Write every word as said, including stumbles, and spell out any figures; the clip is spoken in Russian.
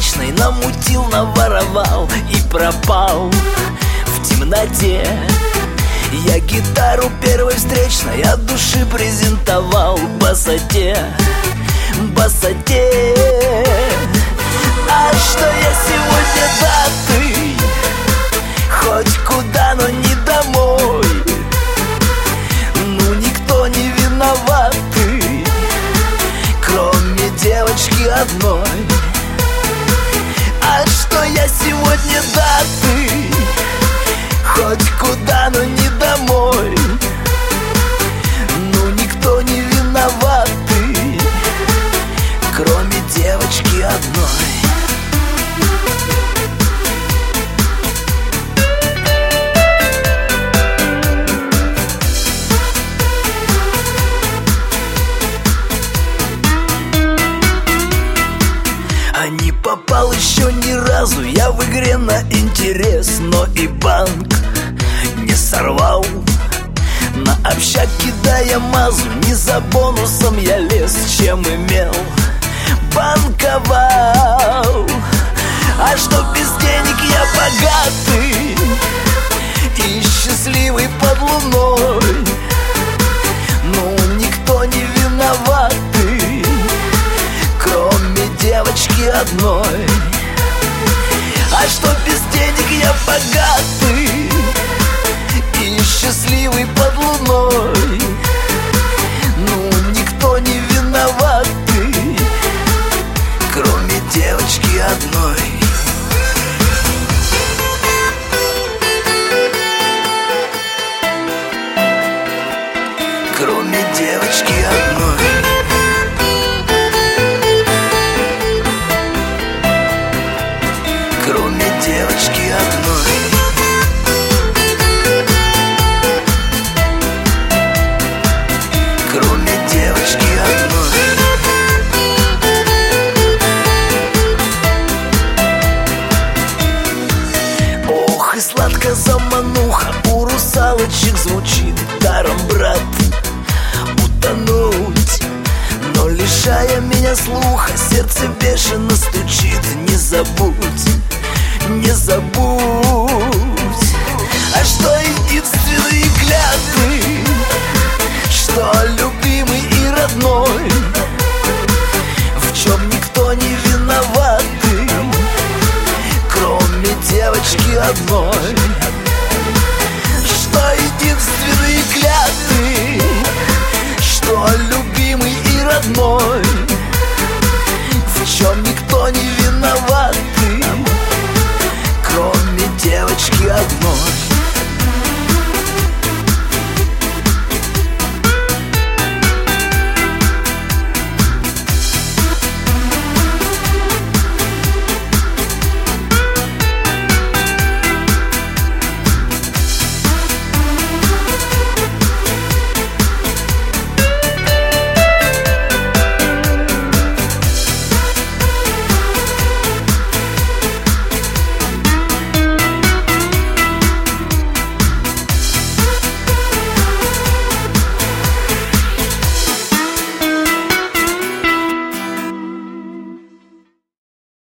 встречной намутил, наворовал и пропал в темноте. Я гитару первой встречной от души презентовал басоте, басоте. А что я сегодня датый, хоть куда, но не домой. Ну никто не виноватый, кроме девочки одной. А что я сегодня датый, хоть куда, но не домой. Ну никто не виноватый, кроме девочки одной. А не попал еще ни разу я в игре на интерес, но и банк не сорвал. На общак кидая мазу, не за бонусом я лез, чем имел банковал. А что без денег я богатый и счастливый под луной. Ну никто не виноватый, кроме девочки одной. А что без денег я богатый и счастливый под луной. Ну никто не виноватый, кроме девочки одной. Кроме девочки одной. Кроме девочки одной. Кроме девочки одной. Ох, и сладко замануха у русалочек звучит. Даром, брат, утонуть. Но лишая меня слуха, сердце бешено стучит. Не забудь, не забудь. А что единственные клятвы, что любимый